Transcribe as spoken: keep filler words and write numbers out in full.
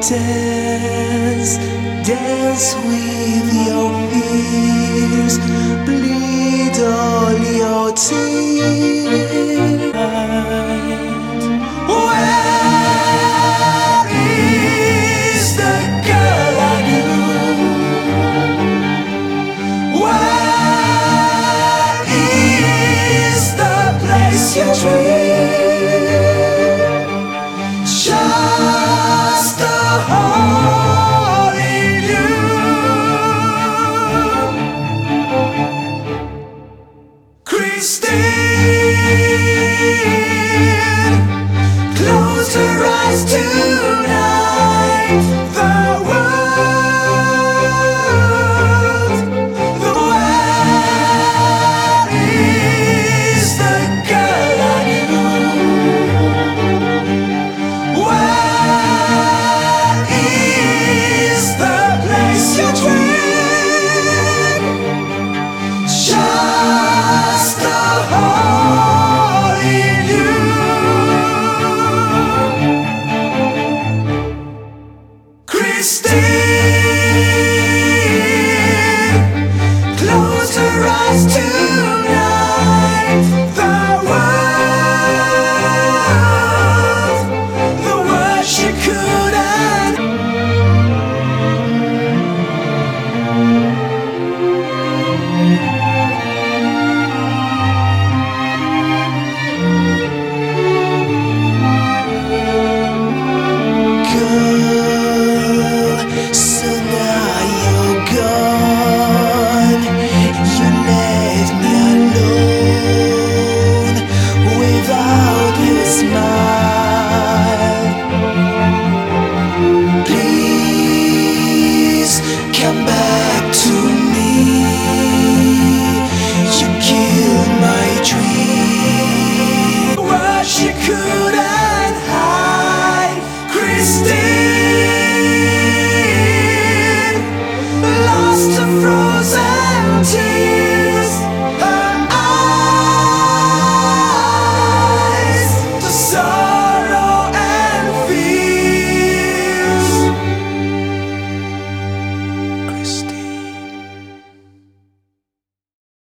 Dance, dance with your fears, bleed all your tears. Where is the girl I knew? Where is the place you dream? Just a hole in you. Christine, close your eyes tonight. The world, the where is the girl I knew? Where is the place you dream? Just a hole in you. Christine, close your eyes tonight. The world, the words she couldn't. Good.